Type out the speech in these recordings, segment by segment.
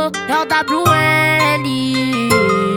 é o WN.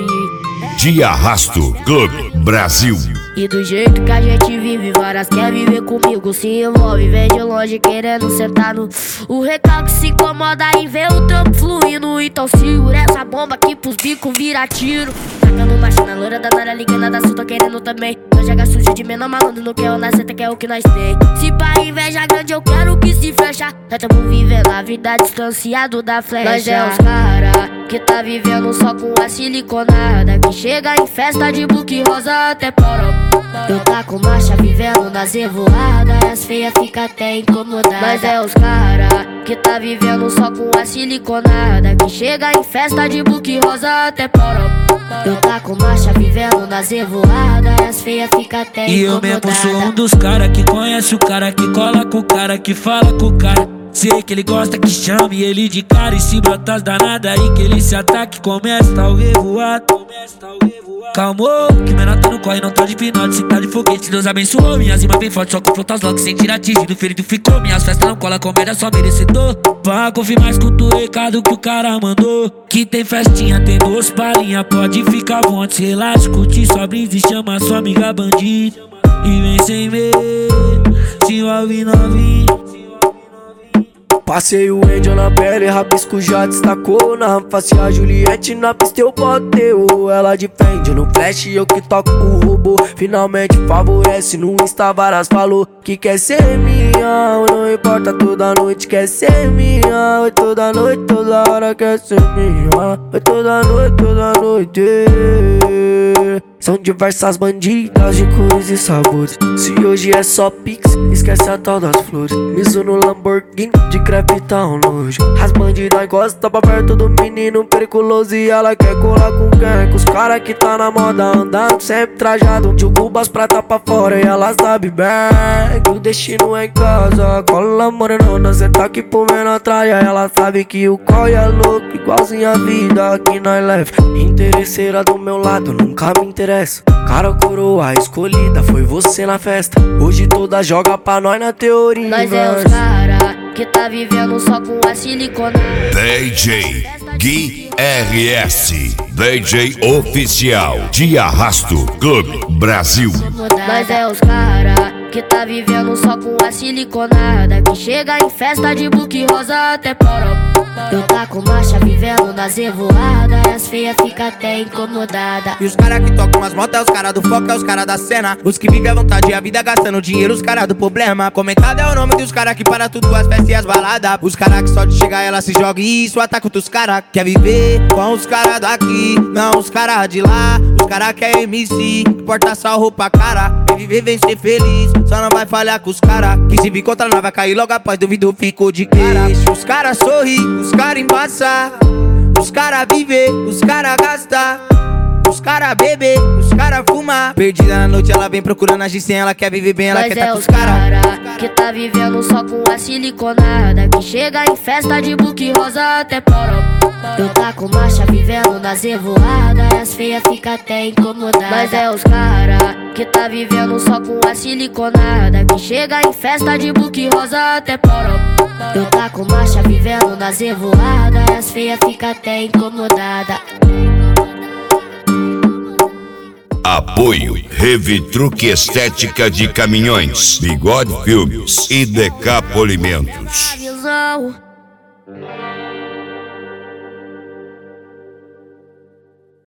De Arrasto Clube Brasil. E do jeito que a gente vive, várias quer viver comigo, se envolve, vem de longe querendo sentar no. O recalque se incomoda em ver o trampo fluindo. Então segura essa bomba aqui pros bicos vira tiro. Tacando machina, loira danada, ligando da sul, tô querendo também. Nós joga sujo de menor malandro, não quer o nascente, que é o que nós tem. Se pra inveja grande eu quero que se fecha. Nós tamo vivendo a vida distanciado da flecha. Nós é os cara que tá vivendo só com a siliconada, que chega em festa de book rosa até poró. Eu tá com marcha vivendo nas revoadas, as feias fica até incomodadas. Mas é os cara que tá vivendo só com a siliconada, que chega em festa de book rosa até poró. Eu tá com marcha vivendo nas revoadas, as feias fica até incomodadas. E eu mesmo sou um dos cara que conhece o cara, que cola com o cara, que fala com o cara. Sei que ele gosta que chame ele de cara, e se brotar as danadas aí que ele se ataque, começa o revoado. Calmou, que menor tá no corre, não tá de pinote, se tá de foguete, Deus abençoou. Minhas rimas bem forte, só com frontas logo, sem tirar atingido, ferido ficou. Minhas festas não cola, comédia só merecedor. Pra confirmar, escuta o recado que o cara mandou, que tem festinha, tem 2 palhinha, pode ficar à vontade, relaxa, curte sua brisa e chama sua amiga bandida. E vem sem medo, se envolve novinho. Passei o Angel na pele, rabisco já destacou. Na face a Juliette, na pista eu botei. Ela de frente no flash, eu que toco o robô. Finalmente favorece, no Insta várias falou que quer ser minha. Não importa, toda noite quer ser minha. Oi, toda noite, toda hora quer ser minha. Oi, toda noite, toda noite. São diversas bandidas de cores e sabores. Se hoje é só pix, esquece a tal das flores. Miso no Lamborghini, de crepe tá um nojo. As bandidas gostam pra perto do menino periculoso, e ela quer colar com quem? Com os cara que tá na moda, andando sempre trajado. De Cubas prata pra fora, e ela sabe bem que o destino é em casa. Cola morenona, cê tá aqui por menos atrás. Ela sabe que o coi é louco, igualzinho a vida que nós leva. Interesseira do meu lado, nunca me interessa. Cara, coroa escolhida, foi você na festa. Hoje toda joga pra nós na teoria. Nós é os cara que tá vivendo só com a silicona. DJ Gui RS, DJ oficial de Arrasto Clube Brasil. Nós é os cara que tá vivendo só com a siliconada, que chega em festa de book rosa até poró. Eu tá com marcha vivendo nas revoadas, as feias fica até incomodada. E os cara que tocam umas motos é os cara do foco, é os cara da cena. Os que vivem à vontade e a vida gastando dinheiro, os cara do problema. Comentado é o nome dos cara que para tudo, as festas e as baladas. Os cara que só de chegar ela se joga e isso ataca outros cara. Quer viver com os cara daqui, não os cara de lá. Os cara que é MC, porta só roupa cara. Vem viver, vem ser feliz, só não vai falhar com os cara. Que se vir contra nós vai cair logo após, duvido ficou de cara. Os cara sorri, os cara embaça, os cara viver, os cara gasta, os cara beber, os cara fumar. Perdida na noite ela vem procurando agir sem, ela quer viver bem, ela Nós quer é tá com os os cara que tá vivendo só com a siliconada, que chega em festa de book rosa até poró. Eu tá com marcha vivendo nas revoadas, as feias fica até incomodadas. Nós é os cara que tá vivendo só com a siliconada, que chega em festa de book rosa até poró. Eu tá com marcha vivendo nas revoadas, as feias fica até incomodada. Apoio Revitruque Estética de Caminhões, Bigode Filmes e DK Polimentos. Visão.